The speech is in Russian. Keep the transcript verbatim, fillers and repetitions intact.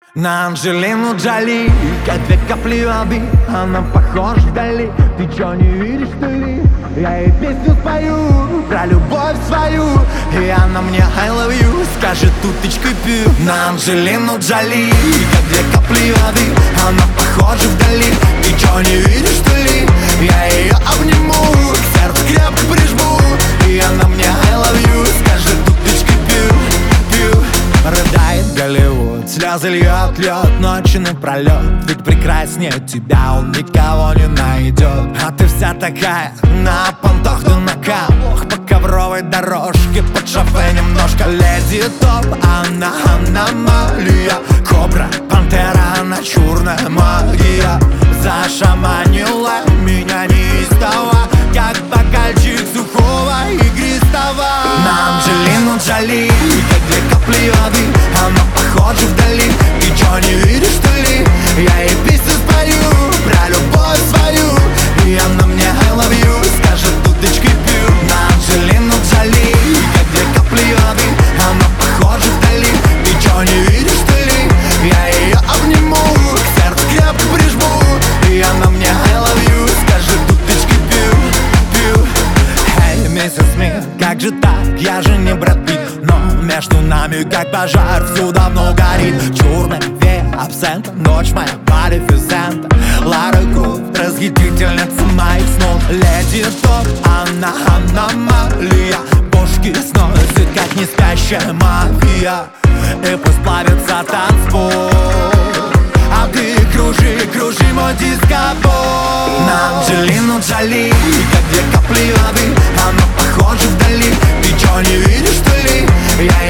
На Анджелину Джоли, как две капли воды, она похожа вдали. Ты чё, не видишь, что ли? Я ей песню спою про любовь свою, и она мне I love you скажет уточкой пью. На Анджелину Джоли, как две капли воды, она похожа вдали. Ты чё, не видишь, что ли? Я ее обниму, к сердцу крепко прижму, и она мне I love you скажет уточкой пью, пью. Рыдает Голливуд, слезы льет, льет ночи напролет. Ведь прекраснее тебя он никого не найдет. А ты вся такая на понтах, да на камнях, по ковровой дорожке, под шофе немножко. Леди топ, она аномалия, кобра, пантера, она черная магия. Зашаманила меня неистово, как бокальчик сухого игристого. На Анджелину Джоли, как две капли воды, она похожа вдали. Ты чё, не видишь, что ли? Я ей песню спою про любовь свою, и она мне I love you скажет уточкой пью. На Анджелину Джоли, как две капли воды, она похожа вдали. Ты чё, не видишь, что ли? Я ее обниму, к сердцу крепко прижму, и она мне I love you скажет уточкой пью, пью. Эй, миссис Смит, как же так? Я же не Брэд Питт, но между нами как пожар всю давно горит. Черная вея абсента, ночь моя малефисента. Лара Крофт, расхитительница моих снов. Леди топ, она аномалия, бошки сносит, как не спящая мафия. И пусть плавится танцпол, а ты кружи, кружи мой дискобол. На Анджелину Джоли, как две капли воды, она похожа вдали. Ты чё, не видишь, что ли? Я